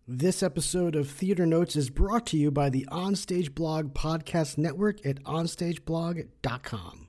This episode of Theater Notes is brought to you by the Onstage Blog Podcast Network at onstageblog.com.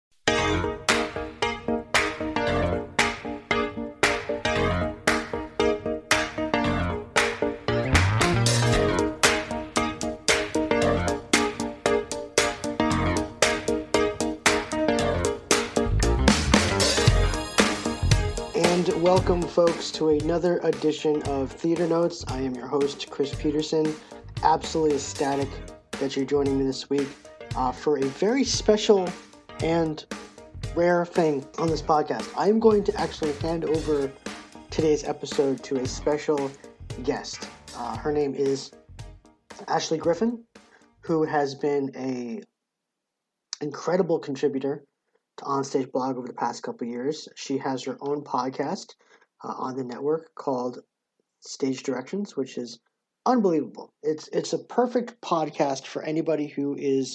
Welcome, folks, to another edition of Theater Notes. I am your host, Chris Peterson. Absolutely ecstatic that you're joining me this week for a very special and rare thing on this podcast. I'm going to actually hand over today's episode to a special guest. Her name is Ashley Griffin, who has been an incredible contributor to Onstage Blog over the past couple of years. She has her own podcast on the network called Stage Directions, which is unbelievable. It's a perfect podcast for anybody who is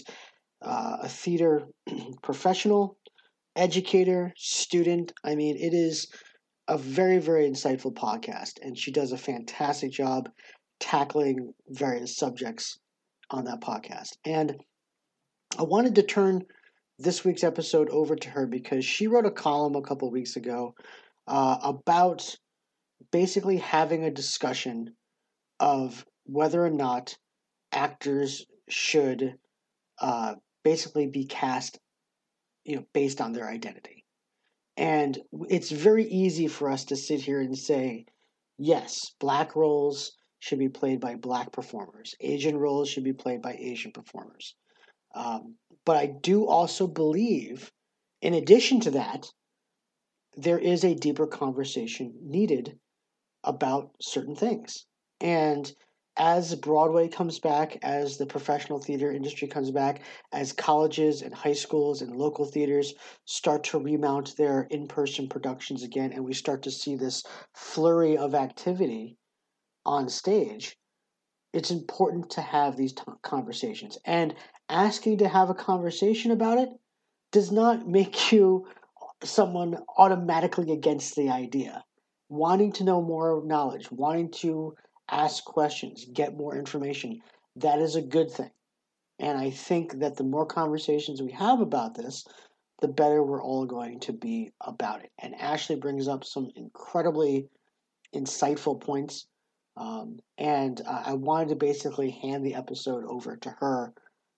a theater professional, educator, student. I mean, it is a very, very insightful podcast, and she does a fantastic job tackling various subjects on that podcast. And I wanted to turn this week's episode over to her because she wrote a column a couple weeks ago about basically having a discussion of whether or not actors should basically be cast, based on their identity. And it's very easy for us to sit here and say, yes, black roles should be played by black performers. Asian roles should be played by Asian performers. But I do also believe, in addition to that, there is a deeper conversation needed about certain things. And as Broadway comes back, as the professional theater industry comes back, as colleges and high schools and local theaters start to remount their in-person productions again, and we start to see this flurry of activity on stage, it's important to have these conversations. And asking to have a conversation about it does not make you someone automatically against the idea. Wanting to know more knowledge, wanting to ask questions, get more information, that is a good thing. And I think that the more conversations we have about this, the better we're all going to be about it. And Ashley brings up some incredibly insightful points. And I wanted to basically hand the episode over to her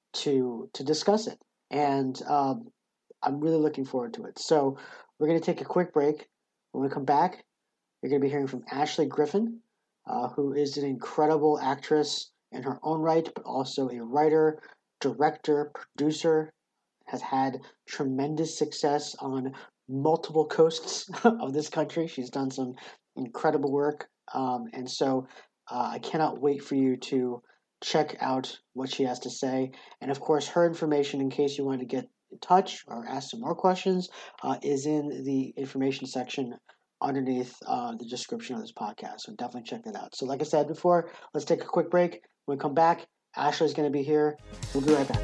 to discuss it. And I'm really looking forward to it. So we're going to take a quick break. When we come back, you're going to be hearing from Ashley Griffin, who is an incredible actress in her own right, but also a writer, director, producer, has had tremendous success on multiple coasts of this country. She's done some incredible work. And so I cannot wait for you to check out what she has to say. And of course, her information, in case you want to get in touch or ask some more questions, is in the information section underneath the description of this podcast. So definitely check that out. So like I said before, let's take a quick break. When we come back, Ashley's going to be here. We'll be right back.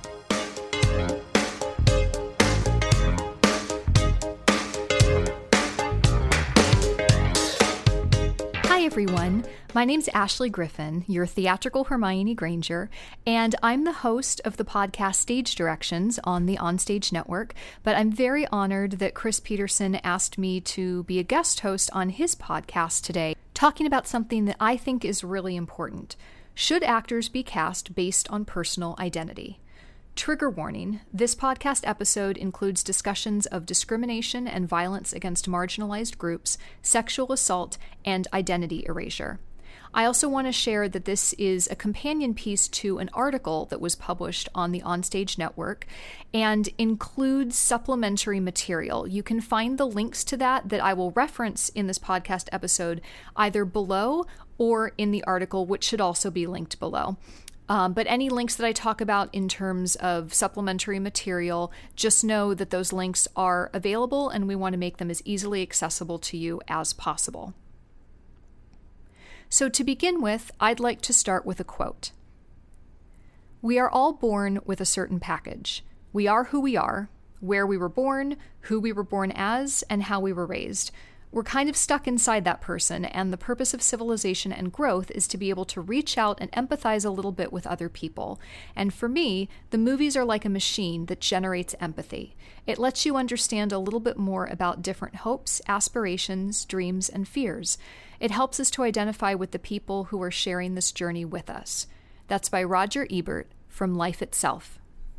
Hi everyone, my name's Ashley Griffin, your theatrical Hermione Granger, and I'm the host of the podcast Stage Directions on the Onstage Network, but I'm very honored that Chris Peterson asked me to be a guest host on his podcast today, talking about something that I think is really important. Should actors be cast based on personal identity? Trigger warning, this podcast episode includes discussions of discrimination and violence against marginalized groups, sexual assault, and identity erasure. I also want to share that this is a companion piece to an article that was published on the Onstage Network and includes supplementary material. You can find the links to that I will reference in this podcast episode either below or in the article, which should also be linked below. But any links that I talk about in terms of supplementary material, just know that those links are available and we want to make them as easily accessible to you as possible. So to begin with, I'd like to start with a quote. "We are all born with a certain package. We are who we are, where we were born, who we were born as, and how we were raised. We're kind of stuck inside that person, and the purpose of civilization and growth is to be able to reach out and empathize a little bit with other people. And for me, the movies are like a machine that generates empathy. It lets you understand a little bit more about different hopes, aspirations, dreams, and fears. It helps us to identify with the people who are sharing this journey with us. That's by Roger Ebert from Life Itself.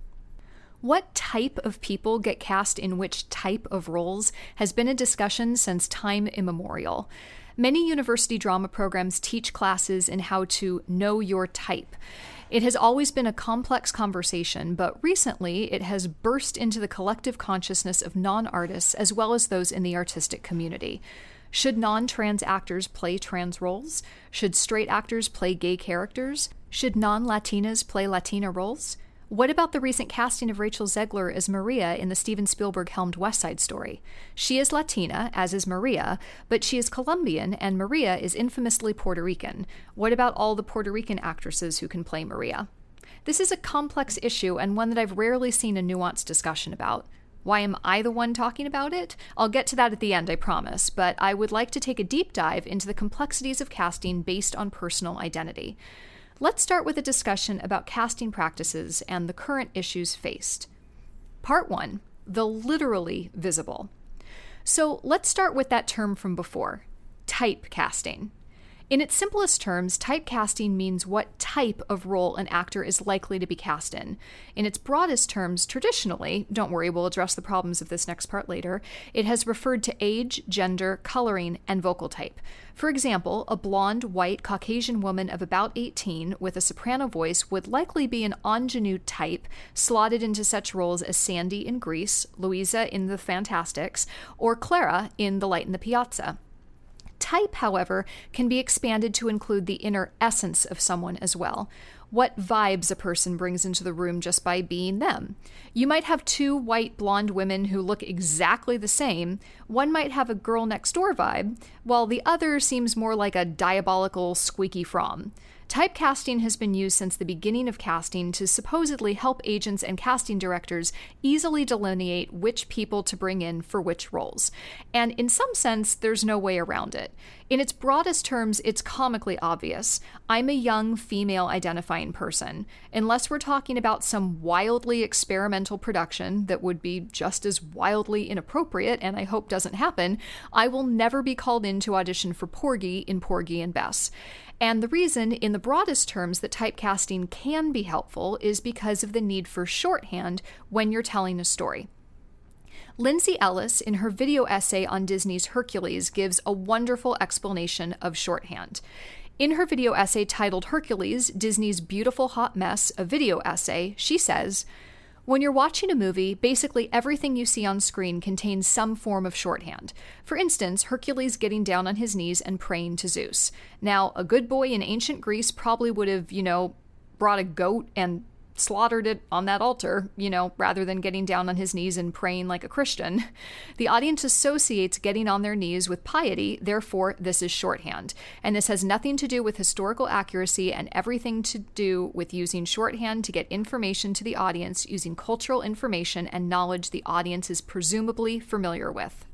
What type of people get cast in which type of roles has been a discussion since time immemorial. Many university drama programs teach classes in how to know your type. It has always been a complex conversation, but recently it has burst into the collective consciousness of non-artists as well as those in the artistic community. Should non-trans actors play trans roles? Should straight actors play gay characters? Should non-Latinas play Latina roles? What about the recent casting of Rachel Zegler as Maria in the Steven Spielberg-helmed West Side Story? She is Latina, as is Maria, but she is Colombian, and Maria is infamously Puerto Rican. What about all the Puerto Rican actresses who can play Maria? This is a complex issue and one that I've rarely seen a nuanced discussion about. Why am I the one talking about it? I'll get to that at the end, I promise, but I would like to take a deep dive into the complexities of casting based on personal identity. Let's start with a discussion about casting practices and the current issues faced. Part 1, the literally visible. So let's start with that term from before, typecasting. In its simplest terms, typecasting means what type of role an actor is likely to be cast in. In its broadest terms, traditionally, don't worry, we'll address the problems of this next part later, it has referred to age, gender, coloring, and vocal type. For example, a blonde, white, Caucasian woman of about 18 with a soprano voice would likely be an ingenue type, slotted into such roles as Sandy in Grease, Louisa in The Fantastics, or Clara in The Light in the Piazza. Type, however, can be expanded to include the inner essence of someone as well. What vibes a person brings into the room just by being them. You might have two white blonde women who look exactly the same. One might have a girl next door vibe, while the other seems more like a diabolical squeaky from. Typecasting has been used since the beginning of casting to supposedly help agents and casting directors easily delineate which people to bring in for which roles. And in some sense, there's no way around it. In its broadest terms, it's comically obvious. I'm a young female identifying person. Unless we're talking about some wildly experimental production that would be just as wildly inappropriate, and I hope doesn't happen, I will never be called in to audition for Porgy in Porgy and Bess. And the reason, in the broadest terms, that typecasting can be helpful is because of the need for shorthand when you're telling a story. Lindsay Ellis, in her video essay on Disney's Hercules, gives a wonderful explanation of shorthand. In her video essay titled Hercules, Disney's Beautiful Hot Mess, a video essay, she says, "When you're watching a movie, basically everything you see on screen contains some form of shorthand. For instance, Hercules getting down on his knees and praying to Zeus. Now, a good boy in ancient Greece probably would have, brought a goat and slaughtered it on that altar, rather than getting down on his knees and praying like a Christian. The audience associates getting on their knees with piety, therefore this is shorthand. And this has nothing to do with historical accuracy and everything to do with using shorthand to get information to the audience using cultural information and knowledge the audience is presumably familiar with."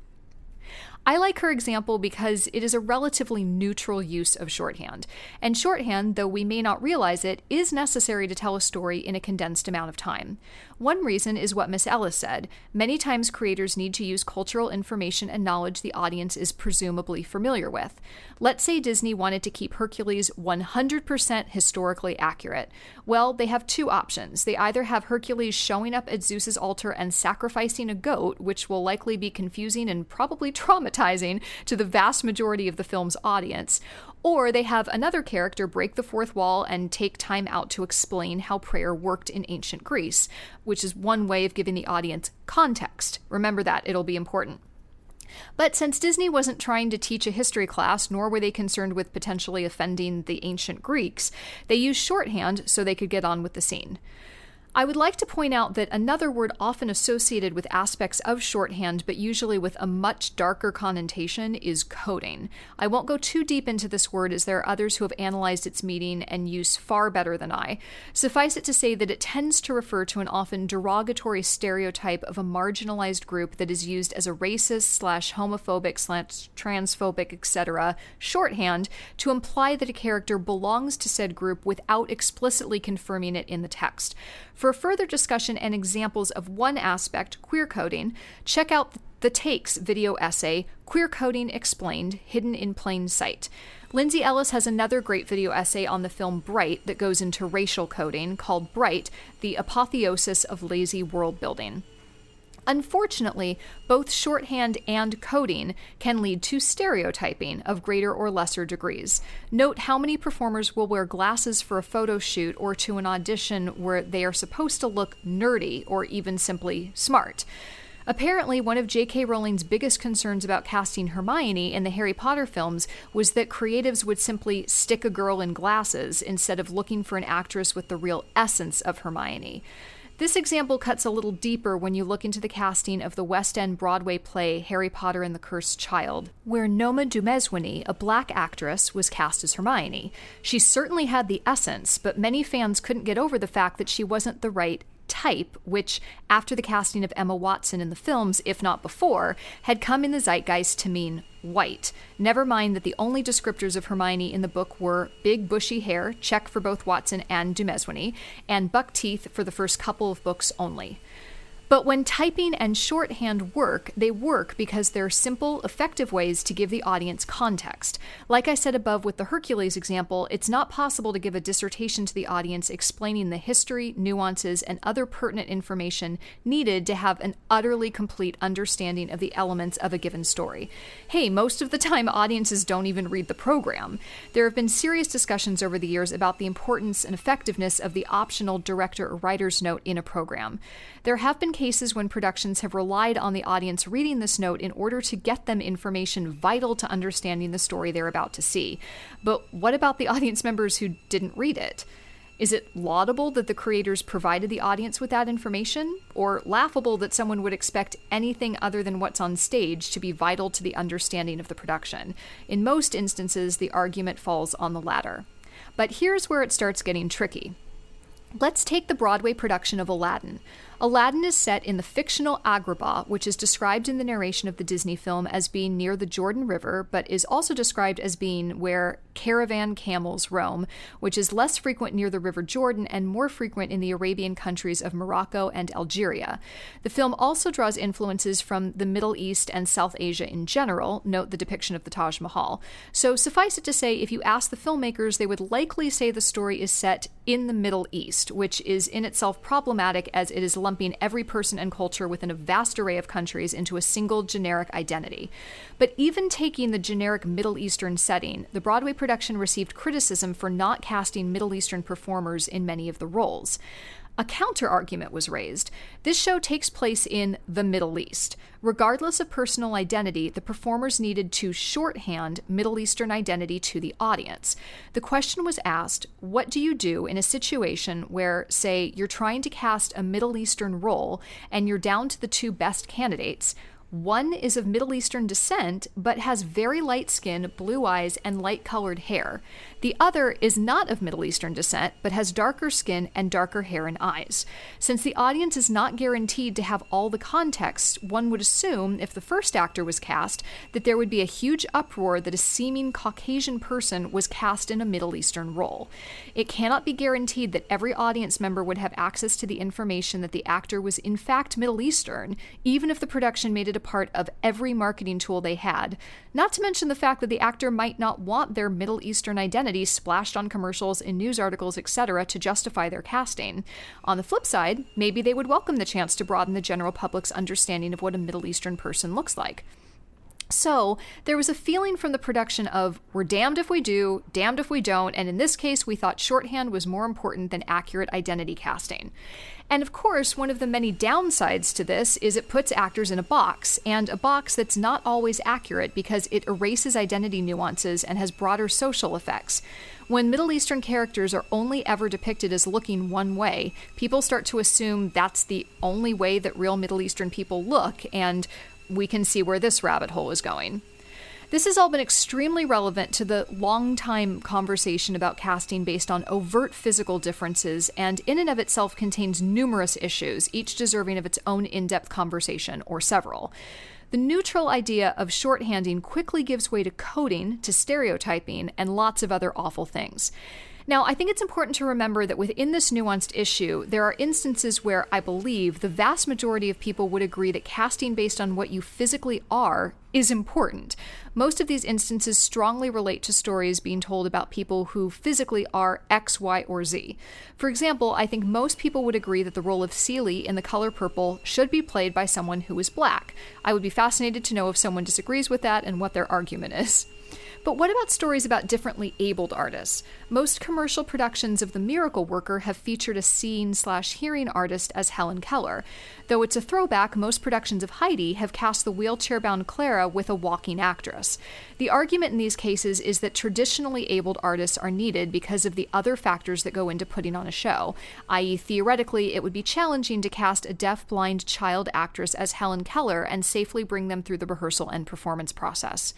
I like her example because it is a relatively neutral use of shorthand. And shorthand, though we may not realize it, is necessary to tell a story in a condensed amount of time. One reason is what Miss Ellis said. Many times creators need to use cultural information and knowledge the audience is presumably familiar with. Let's say Disney wanted to keep Hercules 100% historically accurate. Well, they have two options. They either have Hercules showing up at Zeus's altar and sacrificing a goat, which will likely be confusing and probably traumatizing to the vast majority of the film's audience, or they have another character break the fourth wall and take time out to explain how prayer worked in ancient Greece, which is one way of giving the audience context. Remember that, it'll be important. But since Disney wasn't trying to teach a history class, nor were they concerned with potentially offending the ancient Greeks, they used shorthand so they could get on with the scene. I would like to point out that another word often associated with aspects of shorthand, but usually with a much darker connotation, is coding. I won't go too deep into this word, as there are others who have analyzed its meaning and use far better than I. Suffice it to say that it tends to refer to an often derogatory stereotype of a marginalized group that is used as a racist/homophobic/transphobic, etc. shorthand to imply that a character belongs to said group without explicitly confirming it in the text. For further discussion and examples of one aspect, queer coding, check out the Takes video essay, Queer Coding Explained, Hidden in Plain Sight. Lindsay Ellis has another great video essay on the film Bright that goes into racial coding, called Bright, The Apotheosis of Lazy World Building. Unfortunately, both shorthand and coding can lead to stereotyping of greater or lesser degrees. Note how many performers will wear glasses for a photo shoot or to an audition where they are supposed to look nerdy or even simply smart. Apparently, one of J.K. Rowling's biggest concerns about casting Hermione in the Harry Potter films was that creatives would simply stick a girl in glasses instead of looking for an actress with the real essence of Hermione. This example cuts a little deeper when you look into the casting of the West End Broadway play Harry Potter and the Cursed Child, where Noma Dumeswini, a black actress, was cast as Hermione. She certainly had the essence, but many fans couldn't get over the fact that she wasn't the right type, which, after the casting of Emma Watson in the films, if not before, had come in the zeitgeist to mean white. Never mind that the only descriptors of Hermione in the book were big bushy hair, check for both Watson and Dumeswini, and buck teeth for the first couple of books only. But when typing and shorthand work, they work because they're simple, effective ways to give the audience context. Like I said above with the Hercules example, it's not possible to give a dissertation to the audience explaining the history, nuances, and other pertinent information needed to have an utterly complete understanding of the elements of a given story. Hey, most of the time audiences don't even read the program. There have been serious discussions over the years about the importance and effectiveness of the optional director or writer's note in a program. There have been cases when productions have relied on the audience reading this note in order to get them information vital to understanding the story they're about to see. But what about the audience members who didn't read it? Is it laudable that the creators provided the audience with that information, or laughable that someone would expect anything other than what's on stage to be vital to the understanding of the production? In most instances, the argument falls on the latter. But here's where it starts getting tricky. Let's take the Broadway production of Aladdin. Aladdin is set in the fictional Agrabah, which is described in the narration of the Disney film as being near the Jordan River, but is also described as being where caravan camels roam, which is less frequent near the River Jordan and more frequent in the Arabian countries of Morocco and Algeria. The film also draws influences from the Middle East and South Asia in general, note the depiction of the Taj Mahal. So suffice it to say, if you ask the filmmakers, they would likely say the story is set in the Middle East, which is in itself problematic as it is lumping every person and culture within a vast array of countries into a single generic identity. But even taking the generic Middle Eastern setting, the Broadway production received criticism for not casting Middle Eastern performers in many of the roles. A counter-argument was raised. This show takes place in the Middle East. Regardless of personal identity, the performers needed to shorthand Middle Eastern identity to the audience. The question was asked, what do you do in a situation where, say, you're trying to cast a Middle Eastern role and you're down to the two best candidates? One is of Middle Eastern descent, but has very light skin, blue eyes, and light-colored hair. The other is not of Middle Eastern descent, but has darker skin and darker hair and eyes. Since the audience is not guaranteed to have all the context, one would assume, if the first actor was cast, that there would be a huge uproar that a seeming Caucasian person was cast in a Middle Eastern role. It cannot be guaranteed that every audience member would have access to the information that the actor was in fact Middle Eastern, even if the production made it a part of every marketing tool they had, not to mention the fact that the actor might not want their Middle Eastern identity splashed on commercials, in news articles, etc. to justify their casting. On the flip side, maybe they would welcome the chance to broaden the general public's understanding of what a Middle Eastern person looks like. So there was a feeling from the production of, we're damned if we do, damned if we don't, and in this case, we thought shorthand was more important than accurate identity casting. And of course, one of the many downsides to this is it puts actors in a box, and a box that's not always accurate because it erases identity nuances and has broader social effects. When Middle Eastern characters are only ever depicted as looking one way, people start to assume that's the only way that real Middle Eastern people look, and we can see where this rabbit hole is going. This has all been extremely relevant to the long-time conversation about casting based on overt physical differences, and in and of itself contains numerous issues, each deserving of its own in-depth conversation, or several. The neutral idea of shorthanding quickly gives way to coding, to stereotyping, and lots of other awful things. Now, I think it's important to remember that within this nuanced issue, there are instances where I believe the vast majority of people would agree that casting based on what you physically are is important. Most of these instances strongly relate to stories being told about people who physically are X, Y, or Z. For example, I think most people would agree that the role of Celie in The Color Purple should be played by someone who is black. I would be fascinated to know if someone disagrees with that and what their argument is. But what about stories about differently abled artists? Most commercial productions of The Miracle Worker have featured a seeing/hearing artist as Helen Keller. Though it's a throwback, most productions of Heidi have cast the wheelchair-bound Clara with a walking actress. The argument in these cases is that traditionally abled artists are needed because of the other factors that go into putting on a show, i.e. theoretically it would be challenging to cast a deaf-blind child actress as Helen Keller and safely bring them through the rehearsal and performance process.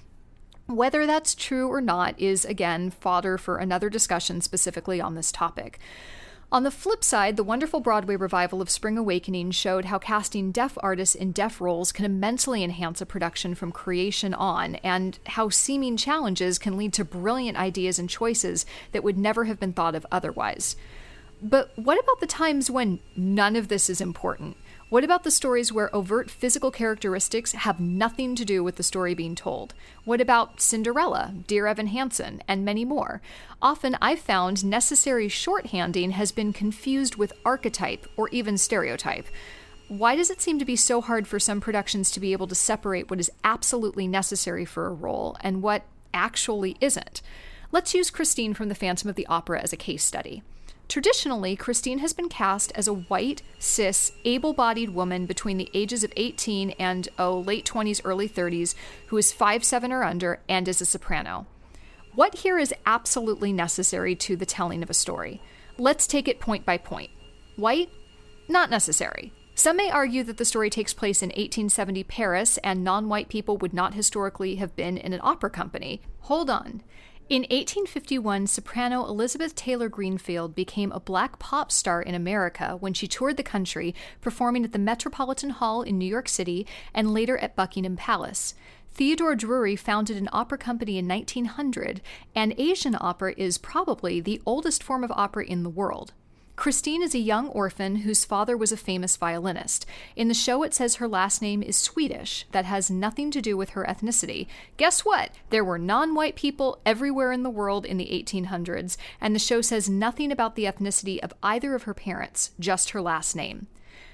Whether that's true or not is, again, fodder for another discussion specifically on this topic. On the flip side, the wonderful Broadway revival of Spring Awakening showed how casting deaf artists in deaf roles can immensely enhance a production from creation on, and how seeming challenges can lead to brilliant ideas and choices that would never have been thought of otherwise. But what about the times when none of this is important? What about the stories where overt physical characteristics have nothing to do with the story being told? What about Cinderella, Dear Evan Hansen, and many more? Often I've found necessary shorthanding has been confused with archetype or even stereotype. Why does it seem to be so hard for some productions to be able to separate what is absolutely necessary for a role and what actually isn't? Let's use Christine from The Phantom of the Opera as a case study. Traditionally, Christine has been cast as a white, cis, able-bodied woman between the ages of 18 and, late 20s, early 30s, who is 5'7" or under and is a soprano. What here is absolutely necessary to the telling of a story? Let's take it point by point. White? Not necessary. Some may argue that the story takes place in 1870 Paris and non-white people would not historically have been in an opera company. Hold on. In 1851, soprano Elizabeth Taylor Greenfield became a black pop star in America when she toured the country, performing at the Metropolitan Hall in New York City and later at Buckingham Palace. Theodore Drury founded an opera company in 1900, and Asian opera is probably the oldest form of opera in the world. Christine is a young orphan whose father was a famous violinist. In the show, it says her last name is Swedish. That has nothing to do with her ethnicity. Guess what? There were non-white people everywhere in the world in the 1800s, and the show says nothing about the ethnicity of either of her parents, just her last name.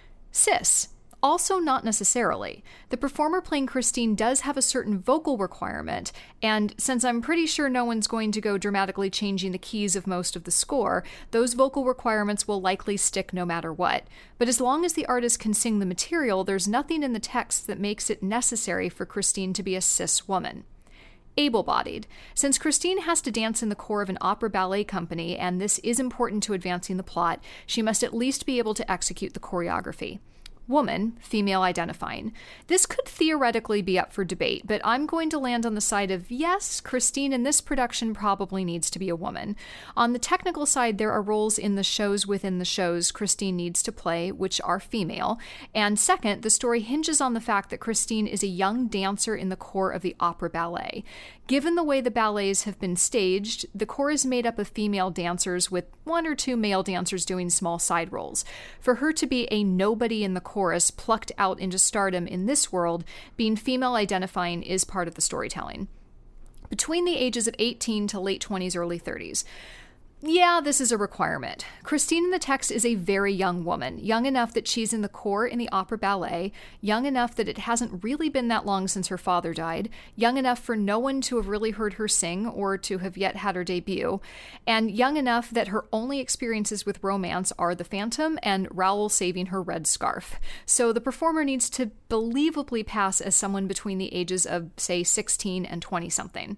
Cis. Also not necessarily. The performer playing Christine does have a certain vocal requirement, and since I'm pretty sure no one's going to go dramatically changing the keys of most of the score, those vocal requirements will likely stick no matter what. But as long as the artist can sing the material, there's nothing in the text that makes it necessary for Christine to be a cis woman. Able-bodied. Since Christine has to dance in the corps of an opera ballet company, and this is important to advancing the plot, she must at least be able to execute the choreography. Woman, female identifying. This could theoretically be up for debate, but I'm going to land on the side of yes, Christine in this production probably needs to be a woman. On the technical side, there are roles in the shows within the shows Christine needs to play, which are female. And second, the story hinges on the fact that Christine is a young dancer in the corps of the opera ballet. Given the way the ballets have been staged, the corps is made up of female dancers with one or two male dancers doing small side roles. For her to be a nobody in the chorus plucked out into stardom in this world, being female identifying is part of the storytelling. Between the ages of 18 to late 20s, early 30s. Yeah, this is a requirement. Christine in the text is a very young woman, young enough that she's in the corps in the opera ballet, young enough that it hasn't really been that long since her father died, young enough for no one to have really heard her sing or to have yet had her debut, and young enough that her only experiences with romance are the Phantom and Raoul saving her red scarf. So the performer needs to believably pass as someone between the ages of, say, 16 and 20-something.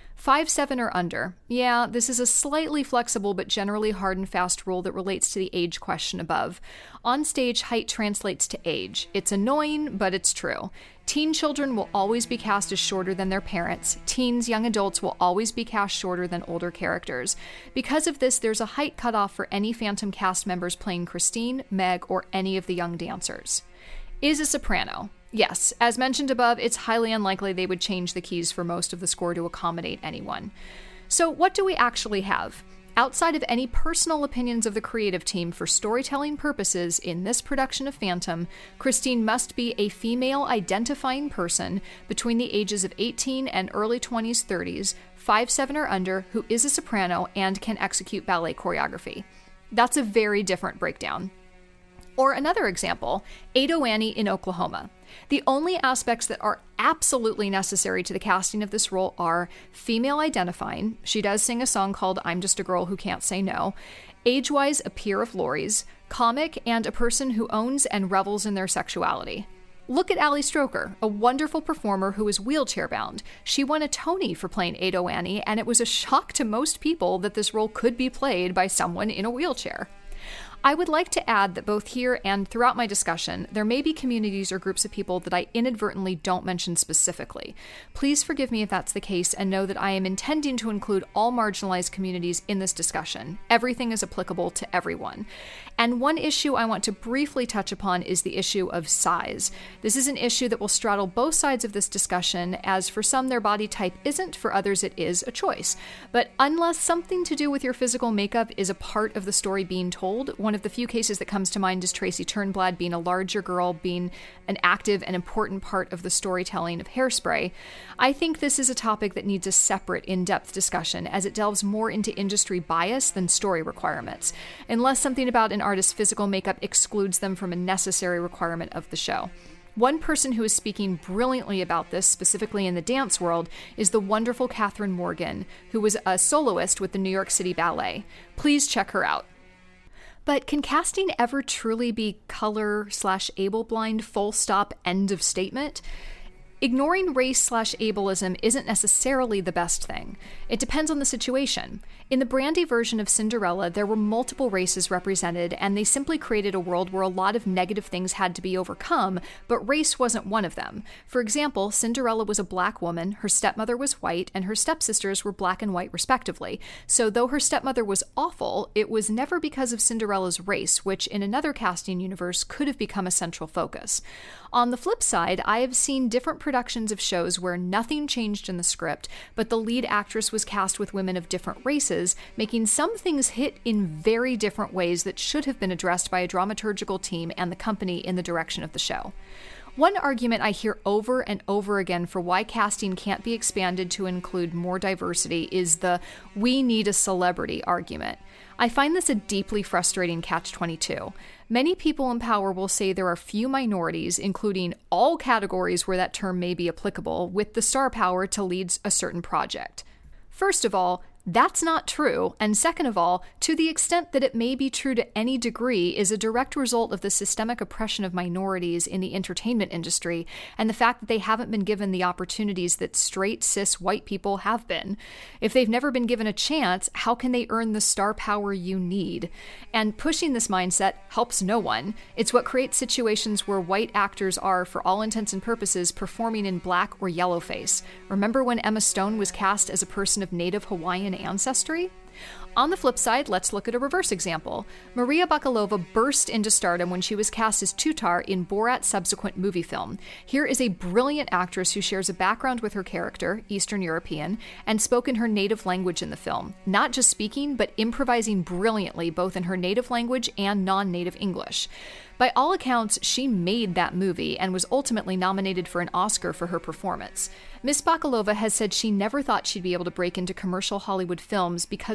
5'7" or under. Yeah, this is a slightly flexible but generally hard and fast rule that relates to the age question above. On stage, height translates to age. It's annoying, but it's true. Teen children will always be cast as shorter than their parents. Teens, young adults will always be cast shorter than older characters. Because of this, there's a height cutoff for any Phantom cast members playing Christine, Meg, or any of the young dancers. Is a soprano. Yes, as mentioned above, it's highly unlikely they would change the keys for most of the score to accommodate anyone. So what do we actually have? Outside of any personal opinions of the creative team for storytelling purposes in this production of Phantom, Christine must be a female identifying person between the ages of 18 and early 20s, 30s, 5'7" or under, who is a soprano and can execute ballet choreography. That's a very different breakdown. Or another example, Ado Annie in Oklahoma. The only aspects that are absolutely necessary to the casting of this role are female identifying. She does sing a song called I'm Just a Girl Who Can't Say No. Age-wise, a peer of Laurie's. Comic, and a person who owns and revels in their sexuality. Look at Ali Stroker, a wonderful performer who is wheelchair-bound. She won a Tony for playing Ado Annie, and it was a shock to most people that this role could be played by someone in a wheelchair. I would like to add that both here and throughout my discussion, there may be communities or groups of people that I inadvertently don't mention specifically. Please forgive me if that's the case, and know that I am intending to include all marginalized communities in this discussion. Everything is applicable to everyone. And one issue I want to briefly touch upon is the issue of size. This is an issue that will straddle both sides of this discussion, as for some their body type isn't, for others it is a choice. But unless something to do with your physical makeup is a part of the story being told, one of the few cases that comes to mind is Tracy Turnblad being a larger girl, being an active and important part of the storytelling of Hairspray. I think this is a topic that needs a separate, in-depth discussion, as it delves more into industry bias than story requirements, unless something about an artist's physical makeup excludes them from a necessary requirement of the show. One person who is speaking brilliantly about this, specifically in the dance world, is the wonderful Catherine Morgan, who was a soloist with the New York City Ballet. Please check her out. But can casting ever truly be color/able-blind, full stop, end of statement? Ignoring race/ableism isn't necessarily the best thing. It depends on the situation. In the Brandy version of Cinderella, there were multiple races represented, and they simply created a world where a lot of negative things had to be overcome, but race wasn't one of them. For example, Cinderella was a black woman, her stepmother was white, and her stepsisters were black and white respectively. So though her stepmother was awful, it was never because of Cinderella's race, which in another casting universe could have become a central focus. On the flip side, I have seen different productions of shows where nothing changed in the script, but the lead actress was cast with women of different races, making some things hit in very different ways that should have been addressed by a dramaturgical team and the company in the direction of the show. One argument I hear over and over again for why casting can't be expanded to include more diversity is the "we need a celebrity" argument. I find this a deeply frustrating catch-22. Many people in power will say there are few minorities, including all categories where that term may be applicable, with the star power to lead a certain project. First of all, that's not true, and second of all, to the extent that it may be true to any degree, is a direct result of the systemic oppression of minorities in the entertainment industry, and the fact that they haven't been given the opportunities that straight, cis, white people have been. If they've never been given a chance, how can they earn the star power you need? And pushing this mindset helps no one. It's what creates situations where white actors are, for all intents and purposes, performing in black or yellowface. Remember when Emma Stone was cast as a person of Native Hawaiian ancestry? On the flip side, let's look at a reverse example. Maria Bakalova burst into stardom when she was cast as Tutar in Borat's subsequent movie film. Here is a brilliant actress who shares a background with her character, Eastern European, and spoke in her native language in the film. Not just speaking, but improvising brilliantly both in her native language and non-native English. By all accounts, she made that movie and was ultimately nominated for an Oscar for her performance. Miss Bakalova has said she never thought she'd be able to break into commercial Hollywood films because of her background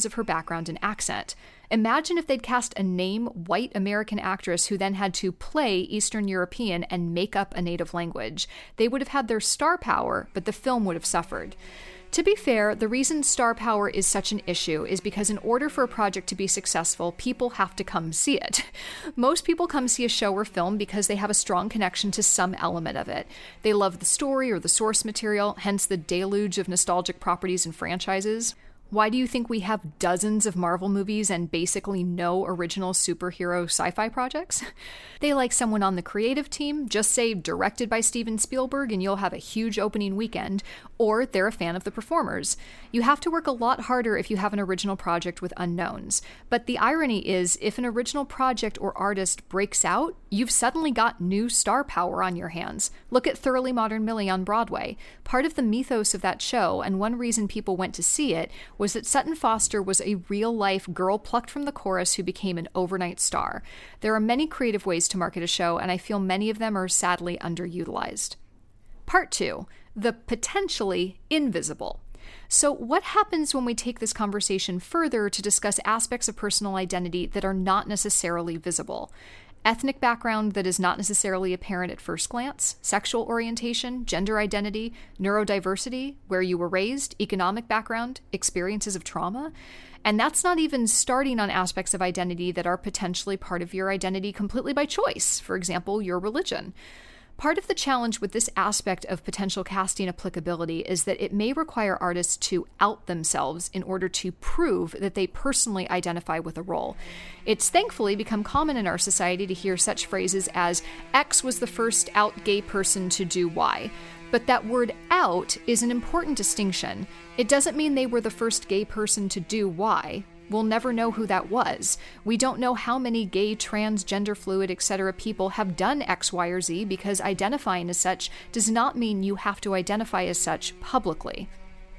background and accent. Imagine if they'd cast a name white American actress who then had to play Eastern European and make up a native language. They would have had their star power, but the film would have suffered. To be fair, the reason star power is such an issue is because in order for a project to be successful, people have to come see it. Most people come see a show or film because they have a strong connection to some element of it. They love the story or the source material, hence the deluge of nostalgic properties and franchises. Why do you think we have dozens of Marvel movies and basically no original superhero sci-fi projects? They like someone on the creative team, just say directed by Steven Spielberg and you'll have a huge opening weekend, or they're a fan of the performers. You have to work a lot harder if you have an original project with unknowns. But the irony is, if an original project or artist breaks out, you've suddenly got new star power on your hands. Look at Thoroughly Modern Millie on Broadway. Part of the mythos of that show, and one reason people went to see it, was that Sutton Foster was a real-life girl plucked from the chorus who became an overnight star. There are many creative ways to market a show, and I feel many of them are sadly underutilized. Part 2. The potentially invisible. So what happens when we take this conversation further to discuss aspects of personal identity that are not necessarily visible? Ethnic background that is not necessarily apparent at first glance, sexual orientation, gender identity, neurodiversity, where you were raised, economic background, experiences of trauma. And that's not even starting on aspects of identity that are potentially part of your identity completely by choice, for example, your religion. Part of the challenge with this aspect of potential casting applicability is that it may require artists to out themselves in order to prove that they personally identify with a role. It's thankfully become common in our society to hear such phrases as, X was the first out gay person to do Y. But that word out is an important distinction. It doesn't mean they were the first gay person to do Y. We'll never know who that was. We don't know how many gay, trans, gender fluid, etc. people have done X, Y, or Z because identifying as such does not mean you have to identify as such publicly.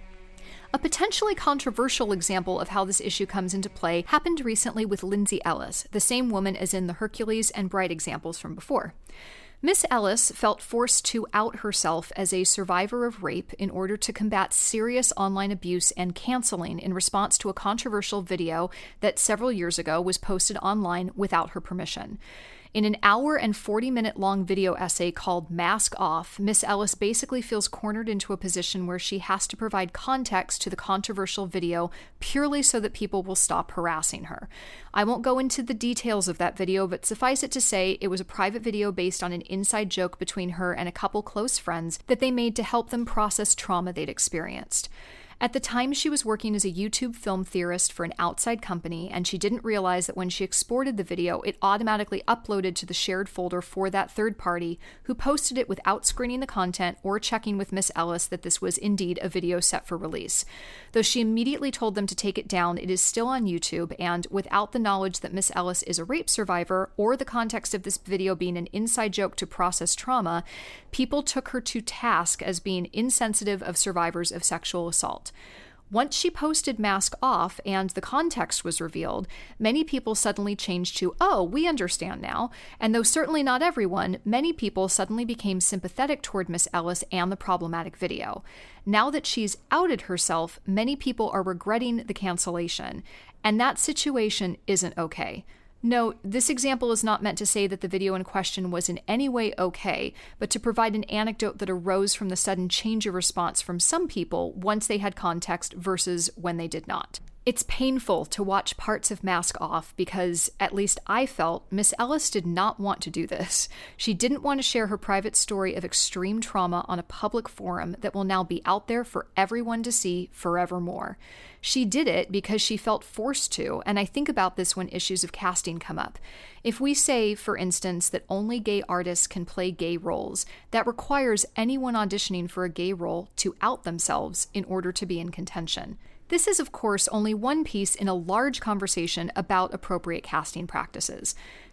A potentially controversial example of how this issue comes into play happened recently with Lindsay Ellis, the same woman as in the Hercules and Bright examples from before. Miss Ellis felt forced to out herself as a survivor of rape in order to combat serious online abuse and canceling in response to a controversial video that several years ago was posted online without her permission. In an hour and 40-minute long video essay called Mask Off, Miss Ellis basically feels cornered into a position where she has to provide context to the controversial video purely so that people will stop harassing her. I won't go into the details of that video, but suffice it to say, it was a private video based on an inside joke between her and a couple close friends that they made to help them process trauma they'd experienced. At the time, she was working as a YouTube film theorist for an outside company, and she didn't realize that when she exported the video, it automatically uploaded to the shared folder for that third party, who posted it without screening the content or checking with Miss Ellis that this was indeed a video set for release. Though she immediately told them to take it down, it is still on YouTube, and without the knowledge that Miss Ellis is a rape survivor, or the context of this video being an inside joke to process trauma, people took her to task as being insensitive of survivors of sexual assault. Once she posted Mask Off and the context was revealed, many people suddenly changed to, oh, we understand now. And though certainly not everyone, many people suddenly became sympathetic toward Miss Ellis and the problematic video. Now that she's outed herself, many people are regretting the cancellation. And that situation isn't okay. Note, this example is not meant to say that the video in question was in any way okay, but to provide an anecdote that arose from the sudden change of response from some people once they had context versus when they did not. It's painful to watch parts of Mask Off because, at least I felt, Miss Ellis did not want to do this. She didn't want to share her private story of extreme trauma on a public forum that will now be out there for everyone to see forevermore. She did it because she felt forced to, and I think about this when issues of casting come up. If we say, for instance, that only gay artists can play gay roles, that requires anyone auditioning for a gay role to out themselves in order to be in contention. This is, of course, only one piece in a large conversation about appropriate casting practices.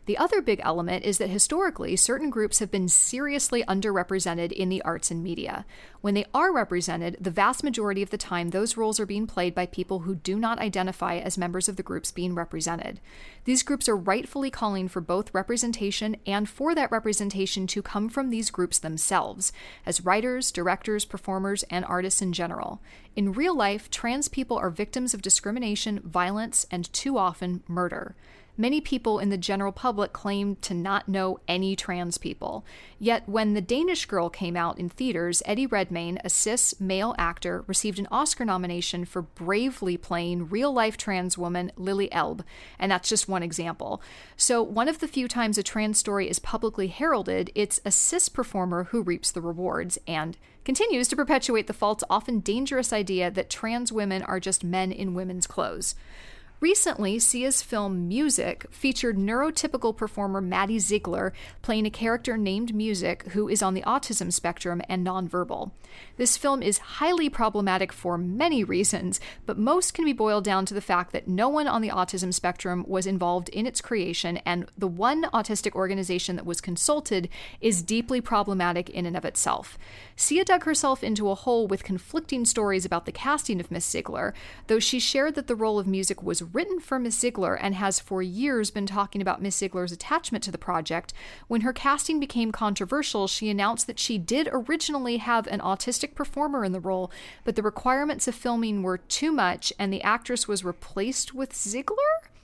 The other big element is that historically, certain groups have been seriously underrepresented in the arts and media. When they are represented, the vast majority of the time, those roles are being played by people who do not identify as members of the groups being represented. These groups are rightfully calling for both representation and for that representation to come from these groups themselves, as writers, directors, performers, and artists in general. In real life, trans people are victims of discrimination, violence, and too often murder. Many people in the general public claim to not know any trans people. Yet when The Danish Girl came out in theaters, Eddie Redmayne, a cis male actor, received an Oscar nomination for bravely playing real-life trans woman Lily Elbe, and that's just one example. So one of the few times a trans story is publicly heralded, it's a cis performer who reaps the rewards, and continues to perpetuate the false, often dangerous idea that trans women are just men in women's clothes. Recently, Sia's film Music featured neurotypical performer Maddie Ziegler playing a character named Music who is on the autism spectrum and nonverbal. This film is highly problematic for many reasons, but most can be boiled down to the fact that no one on the autism spectrum was involved in its creation, and the one autistic organization that was consulted is deeply problematic in and of itself. Sia dug herself into a hole with conflicting stories about the casting of Miss Ziegler, though she shared that the role of Music was written for Miss Ziegler and has for years been talking about Miss Ziegler's attachment to the project. When her casting became controversial, she announced that she did originally have an autistic performer in the role, but the requirements of filming were too much and the actress was replaced with Ziegler?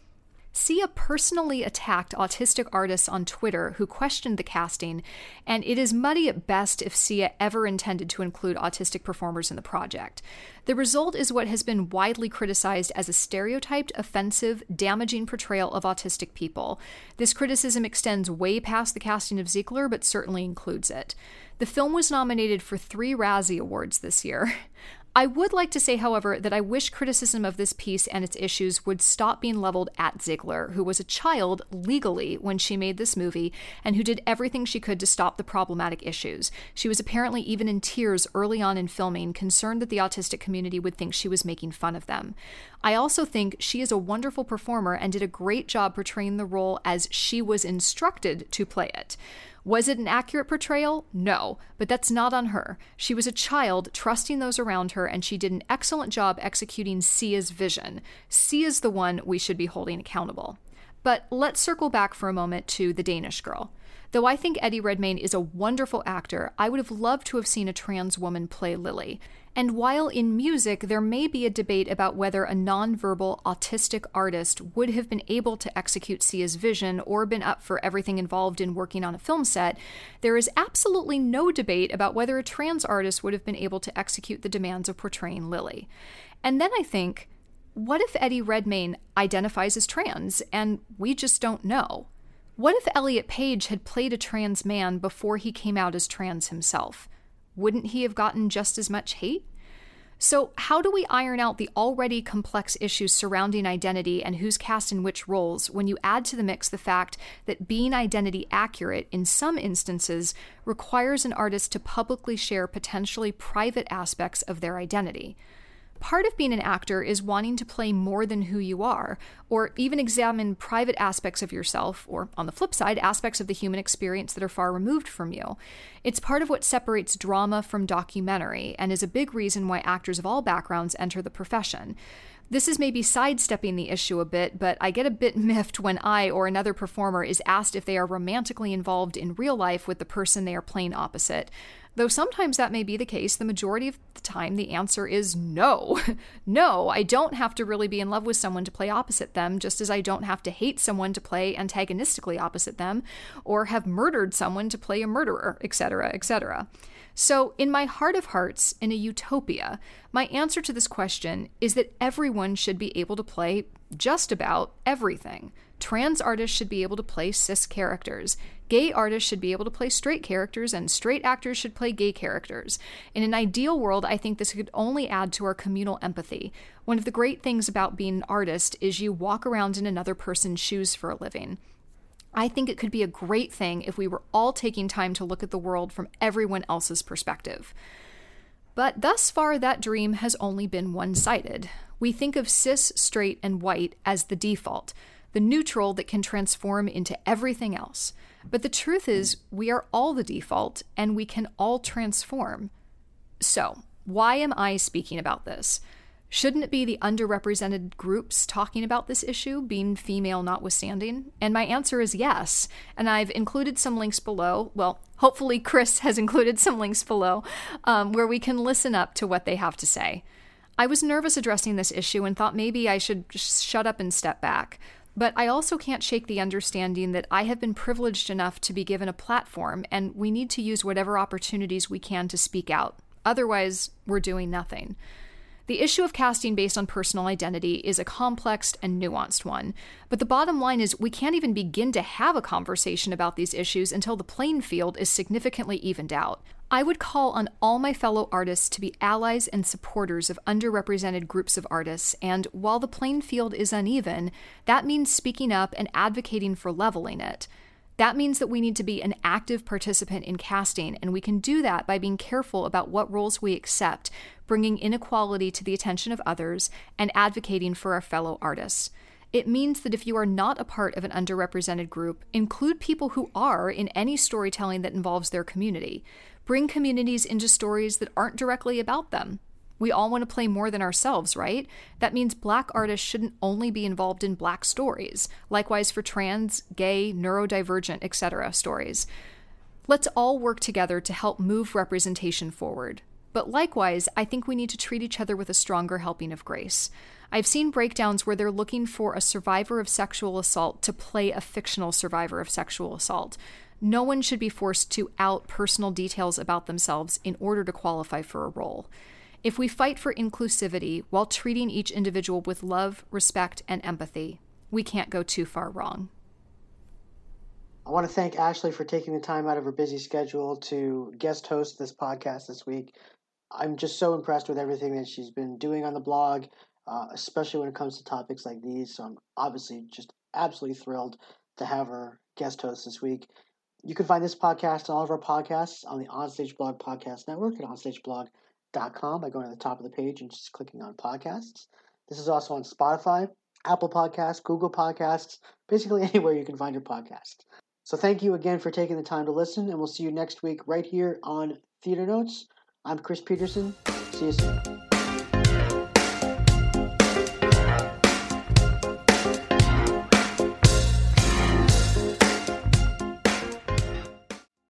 Sia personally attacked autistic artists on Twitter who questioned the casting, and it is muddy at best if Sia ever intended to include autistic performers in the project. The result is what has been widely criticized as a stereotyped, offensive, damaging portrayal of autistic people. This criticism extends way past the casting of Ziegler, but certainly includes it. The film was nominated for 3 Razzie Awards this year. I would like to say, however, that I wish criticism of this piece and its issues would stop being leveled at Ziegler, who was a child legally when she made this movie and who did everything she could to stop the problematic issues. She was apparently even in tears early on in filming, concerned that the autistic community would think she was making fun of them. I also think she is a wonderful performer and did a great job portraying the role as she was instructed to play it. Was it an accurate portrayal? No, but that's not on her. She was a child trusting those around her, and she did an excellent job executing Sia's vision. Sia's the one we should be holding accountable. But let's circle back for a moment to The Danish Girl. Though I think Eddie Redmayne is a wonderful actor, I would have loved to have seen a trans woman play Lily. And while in Music there may be a debate about whether a nonverbal autistic artist would have been able to execute Sia's vision or been up for everything involved in working on a film set, there is absolutely no debate about whether a trans artist would have been able to execute the demands of portraying Lily. And then I think, what if Eddie Redmayne identifies as trans and we just don't know? What if Elliot Page had played a trans man before he came out as trans himself? Wouldn't he have gotten just as much hate? So how do we iron out the already complex issues surrounding identity and who's cast in which roles when you add to the mix the fact that being identity accurate in some instances requires an artist to publicly share potentially private aspects of their identity? Part of being an actor is wanting to play more than who you are, or even examine private aspects of yourself, or on the flip side, aspects of the human experience that are far removed from you. It's part of what separates drama from documentary, and is a big reason why actors of all backgrounds enter the profession. This is maybe sidestepping the issue a bit, but I get a bit miffed when I or another performer is asked if they are romantically involved in real life with the person they are playing opposite. Though sometimes that may be the case, the majority of the time the answer is no. No, I don't have to really be in love with someone to play opposite them, just as I don't have to hate someone to play antagonistically opposite them, or have murdered someone to play a murderer, etc., etc. So, in my heart of hearts, in a utopia, my answer to this question is that everyone should be able to play just about everything. Trans artists should be able to play cis characters. Gay artists should be able to play straight characters, and straight actors should play gay characters. In an ideal world, I think this could only add to our communal empathy. One of the great things about being an artist is you walk around in another person's shoes for a living. I think it could be a great thing if we were all taking time to look at the world from everyone else's perspective. But thus far, that dream has only been one-sided. We think of cis, straight, and white as the default. the neutral that can transform into everything else. But the truth is, we are all the default, and we can all transform. So, why am I speaking about this? Shouldn't it be the underrepresented groups talking about this issue, being female notwithstanding? And my answer is yes. And I've included some links below. Well, hopefully Chris has included some links below where we can listen up to what they have to say. I was nervous addressing this issue and thought maybe I should just shut up and step back. But I also can't shake the understanding that I have been privileged enough to be given a platform, and we need to use whatever opportunities we can to speak out. Otherwise, we're doing nothing. The issue of casting based on personal identity is a complex and nuanced one, but the bottom line is we can't even begin to have a conversation about these issues until the playing field is significantly evened out. I would call on all my fellow artists to be allies and supporters of underrepresented groups of artists, and while the playing field is uneven, that means speaking up and advocating for leveling it. That means that we need to be an active participant in casting, and we can do that by being careful about what roles we accept, bringing inequality to the attention of others, and advocating for our fellow artists. It means that if you are not a part of an underrepresented group, include people who are in any storytelling that involves their community. Bring communities into stories that aren't directly about them. We all want to play more than ourselves, right? That means Black artists shouldn't only be involved in Black stories. Likewise for trans, gay, neurodivergent, etc. stories. Let's all work together to help move representation forward. But likewise, I think we need to treat each other with a stronger helping of grace. I've seen breakdowns where they're looking for a survivor of sexual assault to play a fictional survivor of sexual assault. No one should be forced to out personal details about themselves in order to qualify for a role. If we fight for inclusivity while treating each individual with love, respect, and empathy, we can't go too far wrong. I want to thank Ashley for taking the time out of her busy schedule to guest host this podcast this week. I'm just so impressed with everything that she's been doing on the blog, especially when it comes to topics like these. So I'm obviously just absolutely thrilled to have her guest host this week. You can find this podcast and all of our podcasts on the Onstage Blog Podcast Network at onstageblog.com by going to the top of the page and just clicking on podcasts. This is also on Spotify, Apple Podcasts, Google Podcasts, basically anywhere you can find your podcast. So thank you again for taking the time to listen, and we'll see you next week right here on Theater Notes. I'm Chris Peterson. See you soon.